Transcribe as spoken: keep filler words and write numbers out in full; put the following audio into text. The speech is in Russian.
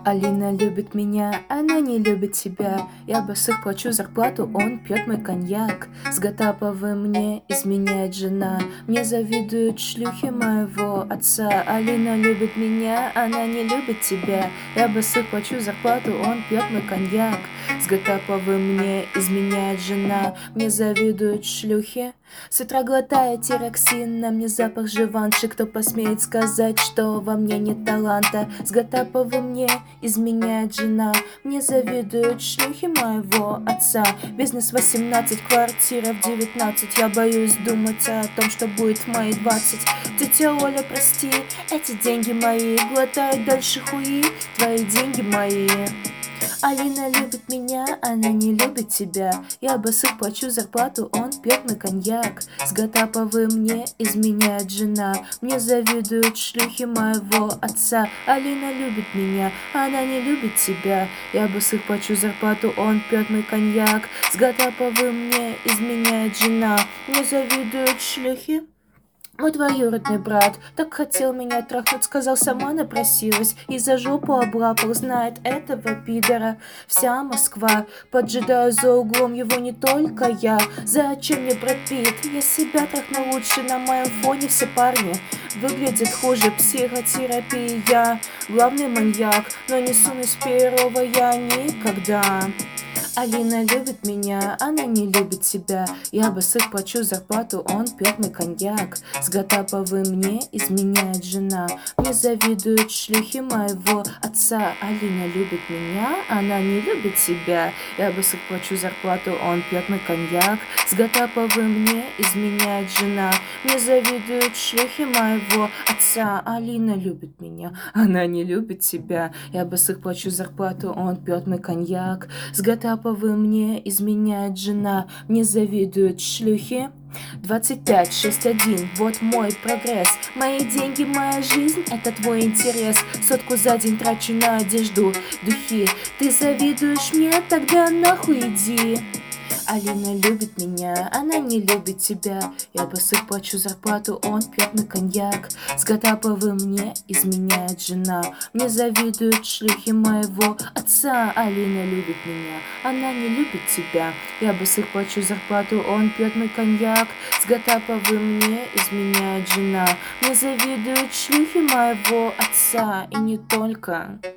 Алина любит меня, она не любит тебя. Я босых плачу зарплату, он пьет мой коньяк. С Гатаповым мне изменяет жена. Мне завидуют шлюхи моего отца. Алина любит меня, она не любит тебя. Я босых плачу зарплату, он пьет мой коньяк. С Гатаповым мне изменяет жена. Мне завидуют шлюхи. С утра глотая тироксин, на мне запах живанши. Кто посмеет сказать, что во мне нет таланта? С Гатаповым мне изменяет жена. Мне завидуют шлюхи моего отца. Бизнес восемнадцать, квартира в девятнадцать. Я боюсь думать о том, что будет в мои двадцать. Тетя Оля, прости, эти деньги мои. Глотают дальше хуи, твои деньги мои. Алина любит меня, она не любит тебя. Я босых плачу зарплату, он пьет мой коньяк. С Гатаповым мне изменяет жена. Мне завидуют шлюхи моего отца. Алина любит меня, она не любит тебя. Я босых плачу зарплату, он пьет мой коньяк. С Гатаповым мне изменяет жена. Мне завидуют шлюхи. Мой двоюродный брат так хотел меня трахнуть, сказал, сама напросилась. И за жопу облапал, знает этого пидора вся Москва. Поджидаю за углом его не только я. Зачем мне Брэд Питт? Я себя трахну лучше, на моем фоне все парни выглядят хуже. Психотерапия, я главный маньяк, но не сунусь первого я никогда. Алина любит меня, она не любит себя. Я босых плачу зарплату, он пьет мой коньяк. С Гатаповым мне изменяет жена. Мне завидуют шлюхи моего отца. Алина любит меня, она не любит себя. Я босых плачу зарплату, он пьет мой коньяк. С Гатаповым мне изменяет жена. Мне завидуют шлюхи моего отца. Алина любит меня, она не любит себя. Я босых плачу зарплату, он пьет мой коньяк. С Гатаповым мне изменяет жена. Мне завидуют шлюхи. двадцать пять шесть один, вот мой прогресс. Мои деньги, моя жизнь, это твой интерес. Сотку за день трачу на одежду, духи. Ты завидуешь мне, тогда нахуй иди. Алина любит меня, она не любит тебя. Я босых плачу зарплату, он пьет мой коньяк. С Гатаповым мне изменяет жена. Мне завидуют шлюхи моего отца. Алина любит меня, она не любит тебя. Я босых плачу зарплату, он пьет мой коньяк. С Гатаповым мне изменяет жена. Мне завидуют шлюхи моего отца, и не только.